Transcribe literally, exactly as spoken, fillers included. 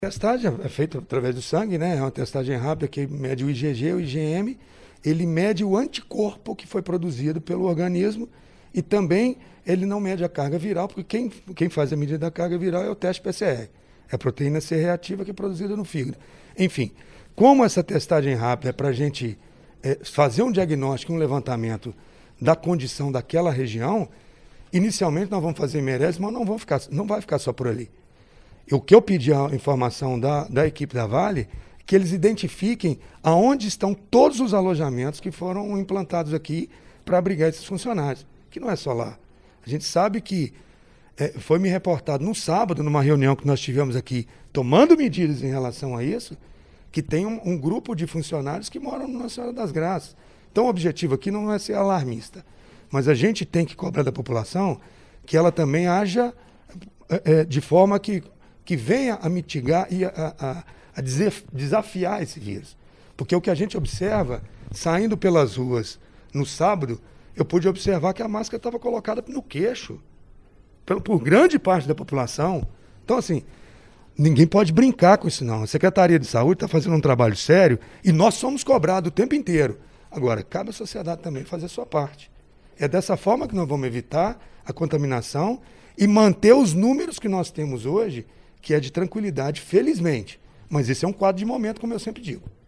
A testagem é feita através do sangue, né? É uma testagem rápida que mede o I G G, o I G M, ele mede o anticorpo que foi produzido pelo organismo e também ele não mede a carga viral, porque quem, quem faz a medida da carga viral é o teste P C R, é a proteína C reativa que é produzida no fígado. Enfim, como essa testagem rápida é para a gente é, fazer um diagnóstico, um levantamento da condição daquela região, inicialmente nós vamos fazer meres, mas não, vamos ficar, não vai ficar só por ali. O que eu pedi a informação da, da equipe da Vale, que eles identifiquem aonde estão todos os alojamentos que foram implantados aqui para abrigar esses funcionários, que não é só lá. A gente sabe que é, foi me reportado no sábado, numa reunião que nós tivemos aqui, tomando medidas em relação a isso, que tem um, um grupo de funcionários que moram na Senhora das Graças. Então o objetivo aqui não é ser alarmista, mas a gente tem que cobrar da população que ela também haja é, de forma que que venha a mitigar e a, a, a desafiar esse vírus. Porque o que a gente observa, saindo pelas ruas no sábado, eu pude observar que a máscara estava colocada no queixo, por, por grande parte da população. Então, assim, ninguém pode brincar com isso, não. A Secretaria de Saúde está fazendo um trabalho sério e nós somos cobrados o tempo inteiro. Agora, cabe à sociedade também fazer a sua parte. É dessa forma que nós vamos evitar a contaminação e manter os números que nós temos hoje, que é de tranquilidade, felizmente. Mas esse é um quadro de momento, como eu sempre digo.